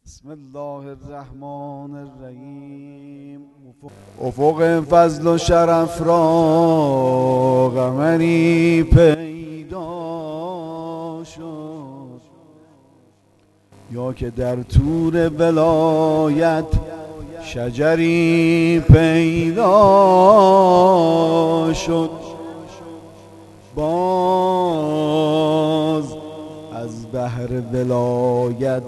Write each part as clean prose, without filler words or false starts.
بسم الله الرحمن الرحیم. افق فضل و شرف را قمری پیدا شد، یا که در طور ولایت شجری پیدا شد. باز از بحر ولایت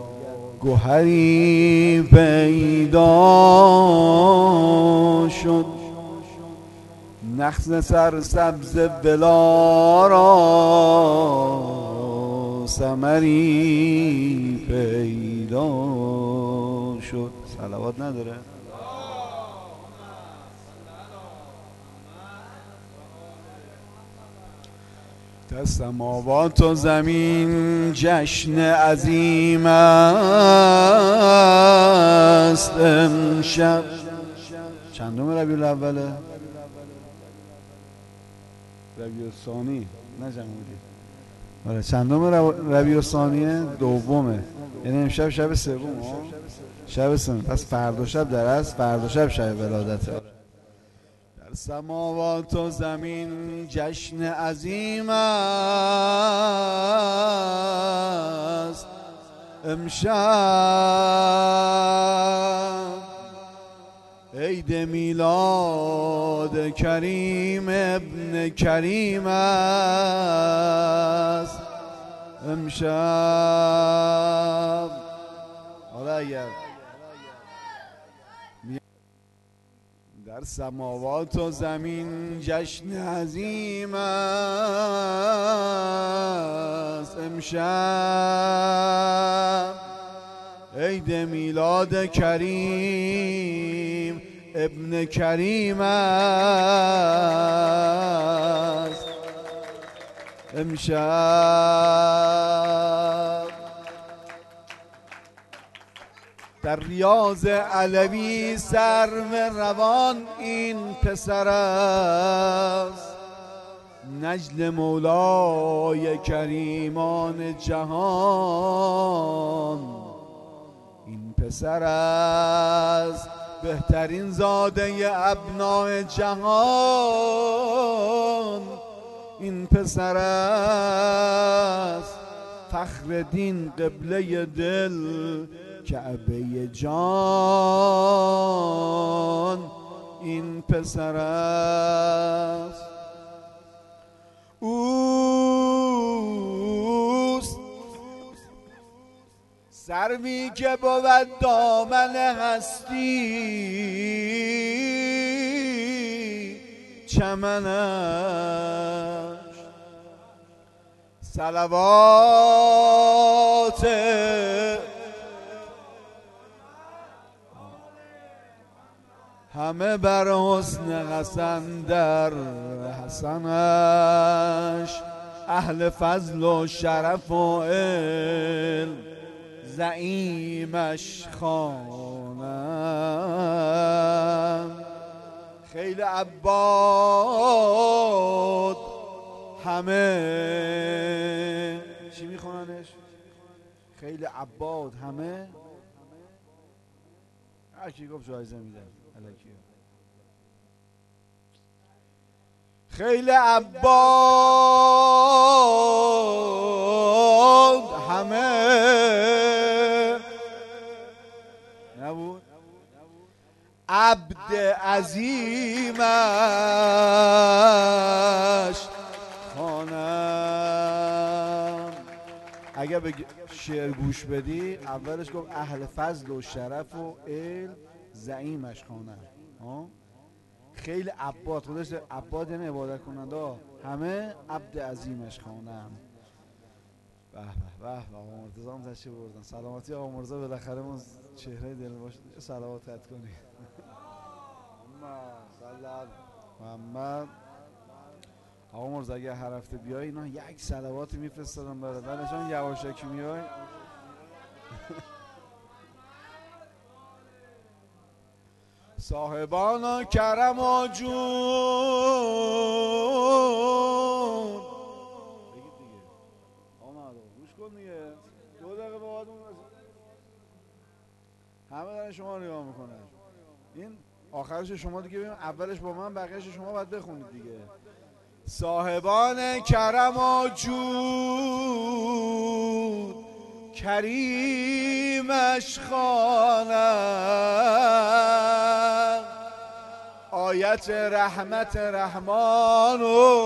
گوهری پیدا شد، نخل سرسبز ولا را ثمری پیدا شد. صلوات نداره؟ در سماوات و زمین جشن عظیم است امشب. چندم ربیع الاوله؟ ربیع الثانی، نه جمهوری. آره چندم ربیع الثانیه؟ دومه، یعنی امشب شب سوم. شب سوم، پس فردا شب در است، فردا شب ولادته. در سماوات و زمین جشن عظیم است امشب، عید میلاد کریم ابن کریم است امشب. حالا اگر در سماوات و زمین جشن عظیم است امشب، عید میلاد کریم ابن کریم است امشب. در ریاض علوی سرو روان این پسر است، نجل مولای کریمان جهان این پسر است، بهترین زاده ابنای جهان این پسر است، فخر دین قبله دل کعبه جان این پسر است. اوست سروی که بود دامن هستی چمنش، صلوات همه بر حسن حسن در حسنش، اهل فضل و شرف و علم زعیمش خوانند، خیل عباد همه چی میخوننش؟ خیل عباد همه، هر کی گفت جایزه میدن الکی. خیل عباد همه نبود، عبد عظیمش خوانم. اگه به شعر گوش بدی اولش گفت اهل فضل و شرف و علم زعیمش خوانم. خیلی عباد، خودش عباد یعنی عبادت کننده، همه عبد عظیمش خوانم. به به به، آقا مرتضی هم تشریف بردن. سلامتی آقا مرتضی، بالاخره ما چهره دل باشه صلوات خط کنی. محمد آقا مرتضی اگه هر هفته بیای اینا یک صلواتی میفرستادن برات، ولی چون یواشکی میای صاحبان کرم و جون. بگید دیگه آقا گوش کن دیگه، 2 دقیقه بعد اون همه دارن شما نگاه میکنن. این آخرش شما دیگه ببین، اولش با من، بقیهش شما باید بخونید دیگه. صاحبان کرم و جود کریمش خوانند، آیت رحمت رحمان و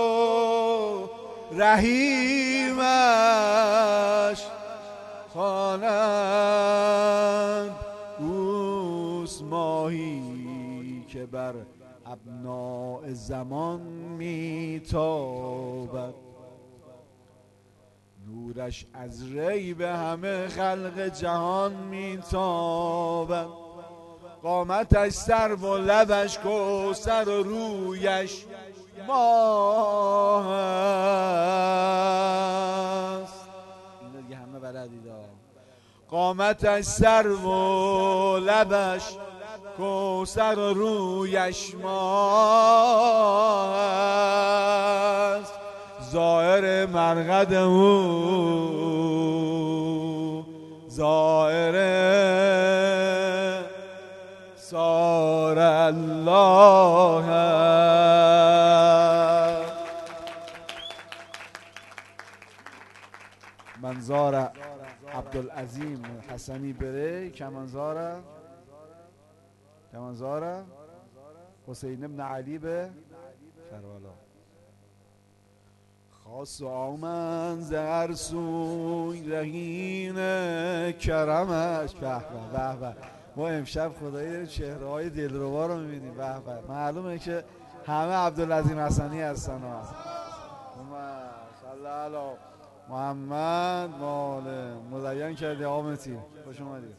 رحیمش خوانند. اوست ماهی که بر ابناء زمان میتابد، نورش از ری به همه خلق جهان میتابد. قامتش سرو و لبش کوثر و رویش ماه است. اینو دیگه همه بلدید. قامتش سرو و لبش کوثر و رویش ماه است. ظاهر مرقد او ظاهر سار الله است. منظار عبدالعظیم حسنی بره کمنظار حسین ابن علی به کربلا. خاص و آمن زهر سوی رهین کرمش. به به به، ما امشب خدای چهره های دلربا رو میبینیم. به به، معلومه که همه عبدالعظیم حسنی هستن. صلی علی محمد ماله مزین کردی آمتی، خوش اومدی.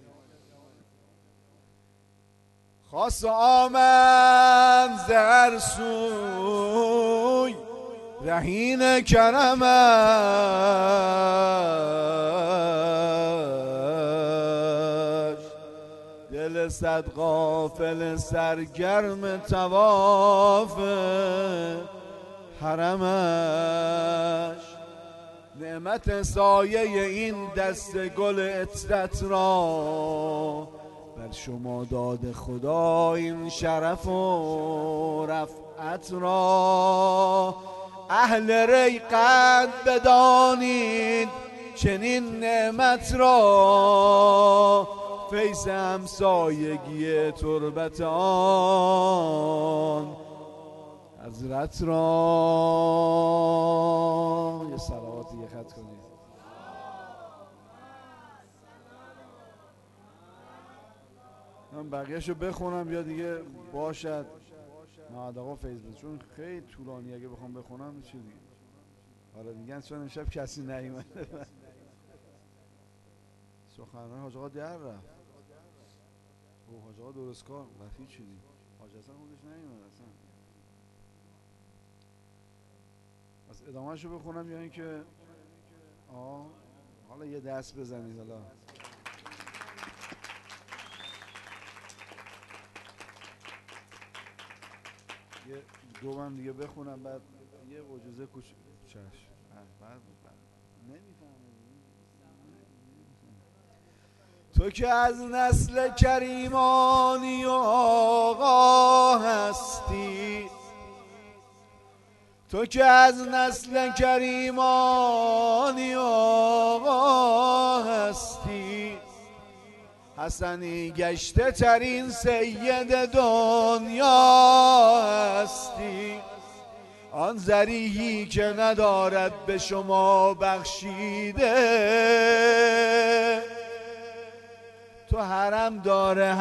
خاص و آمن زهر سوی رهین کرمش، دل صد غافل سرگرم طواف حرمش. نعمت سایه این دست گل عطرت را بر شما داد خدا، این شرف و رفعت را. اهل ری قد بدانید چنین نعمت را، فیض همسایگی تربت آن حضرت را. یه صلواتی یه خط کنید. من بقیهشو بخونم یا دیگه باشد محمد آقا فیض بده، چون خیلی طولانی اگه بخوام بخونم چی دیگه. حالا میگن چون امشب کسی نیومده. سخنرانی حاج آقا در رفت. او حاج آقا درست کار رفیق شدی. حاج حسن خودش نیومد اصلا. از ادامهشو بخونم یا اینکه حالا یه دست بزنید. حالا یه دو من دیگه بخونم بعد یه عجزه چشم. بعد نمیفهمم. تو که از نسل کریمانی و آقا هستی، تو که از نسل کریمانی و آقا هستی، حسنی گشته ترین سید دنیا هستی. آن ذریحی که ندارد به شما بخشیده، تو حرم داره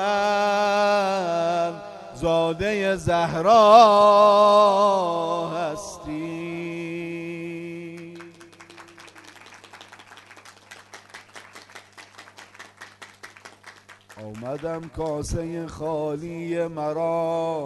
حسن زاده زهرا هستی. آمدم کاسه خالی مرا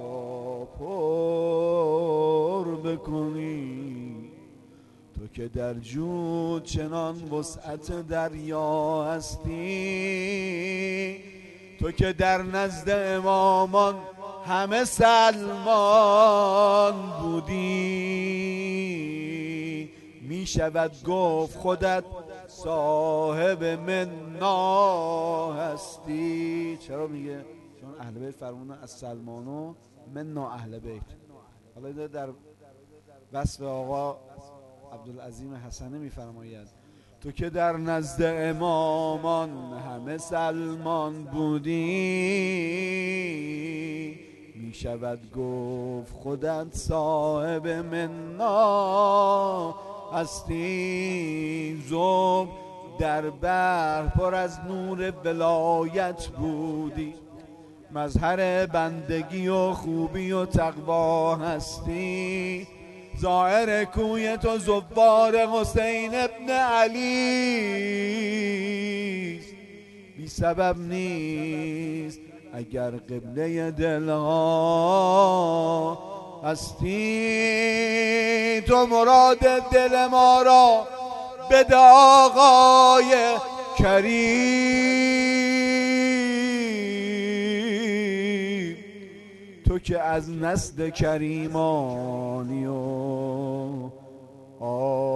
پر بکنی، تو که در جود چنان وسعت دریا هستی. تو که در نزد امامان همه سلمان بودی، می شود گفت خودت صاحب منا هستی. چرا میگه؟ چون اهل بیت فرمودن از سلمانو منا اهل بیت. حالا در وصف آقا عبدالعظیم حسنی میفرماید تو که در نزد امامان همه سلمان بودی، میشود گفت خودت صاحب منا هستی. زوب در بحر پر از نور ولایت بودی، مظهر بندگی و خوبی و تقوا هستی. ظاهر کوی تو زوار حسین ابن علی، بی سبب نیست اگر قبله دلها هستی. تو مراد دل ما را بده آقای کریم، تو که از نسل کریمانی و